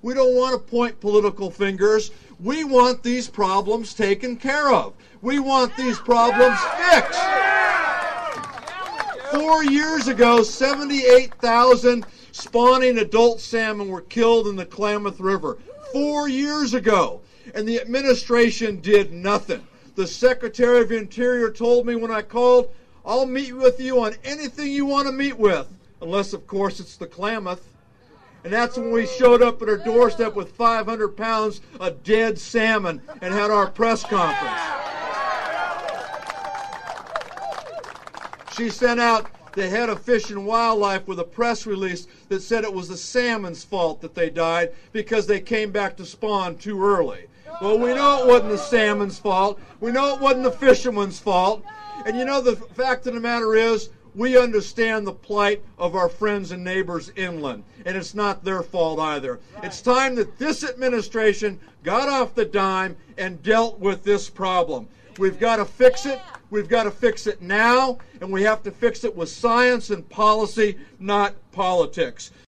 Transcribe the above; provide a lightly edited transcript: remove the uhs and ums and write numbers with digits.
We don't want to point political fingers. We want these problems taken care of. We want these problems fixed. 4 years ago, 78,000 spawning adult salmon were killed in the Klamath River. 4 years ago. And the administration did nothing. The Secretary of Interior told me when I called, I'll meet with you on anything you want to meet with, unless, of course, it's the Klamath. And that's when we showed up at her doorstep with 500 pounds of dead salmon and had our press conference. She sent out the head of Fish and Wildlife with a press release that said it was the salmon's fault that they died because they came back to spawn too early. Well, we know it wasn't the salmon's fault. We know it wasn't the fisherman's fault. And you know, the fact of the matter is, we understand the plight of our friends and neighbors inland, and it's not their fault either. It's time that this administration got off the dime and dealt with this problem. We've got to fix it. We've got to fix it now, and we have to fix it with science and policy, not politics.